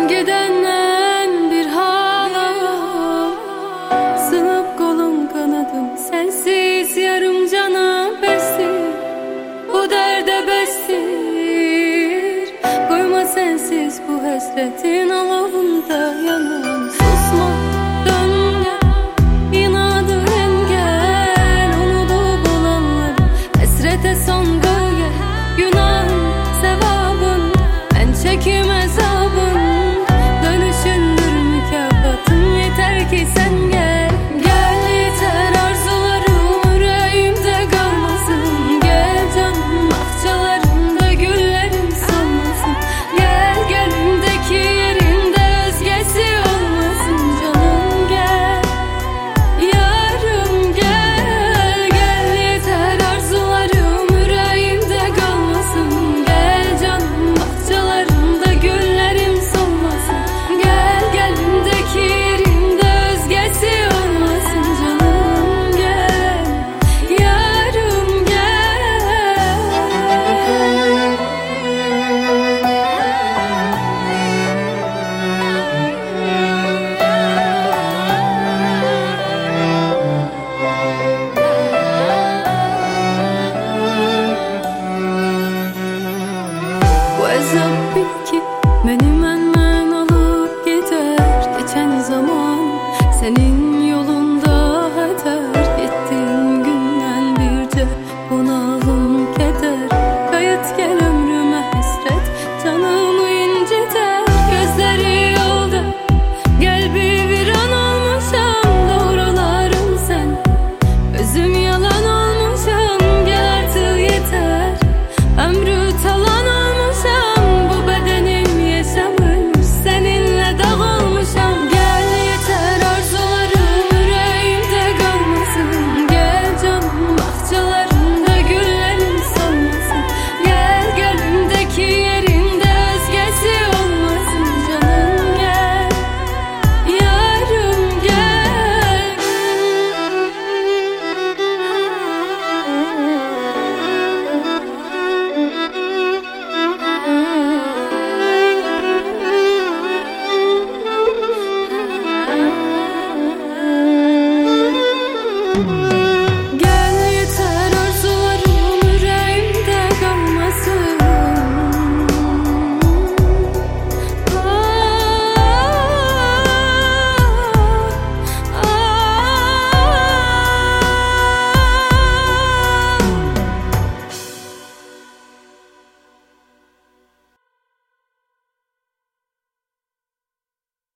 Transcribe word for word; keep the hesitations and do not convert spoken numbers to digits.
Sen gidenden bir halam, sığıp kolum kanadım, sensiz yarım cana bestir. Bu derde bestir, koyma sensiz bu hasretin alovunda yanım. Susma, dön gel, inadın engel, unutup olanları hasrete son gölge. Günahın, sevabın, ben çekim hesabın, dönüşündür mükafatın. Yeter ki sen gel, gel yeter, arzularım yüreğimde kalmasın. Gel canım, bahçelerinde güllerim solmasın. Gel gönlümdeki yerinde özgesi olmasın. Canım gel, yarım gel, gel yeter, arzularım yüreğimde kalmasın. Gel canım, bahçelerinde güllerim solmasın. Gel gönlümdeki yerinde özgesi olmasın. Canım gel, yarım gel. Bu azap bil ki beni menden alıp gider. Geçen zaman senin